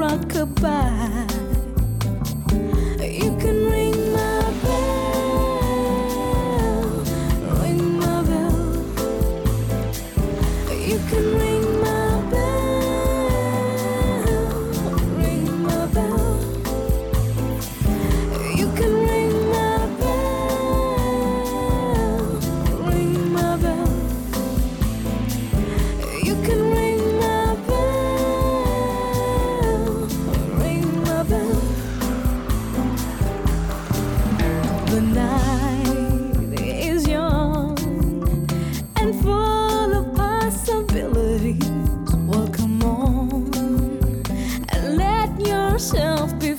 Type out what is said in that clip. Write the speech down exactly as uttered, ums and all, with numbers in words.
rockabye. You can ring my bell, ring my bell. You can ring my bell, ring my bell. You can ring my bell, ring my bell. You can ring my bell, ring my bell. The night is young and full of possibilities. Well, come on and let yourself be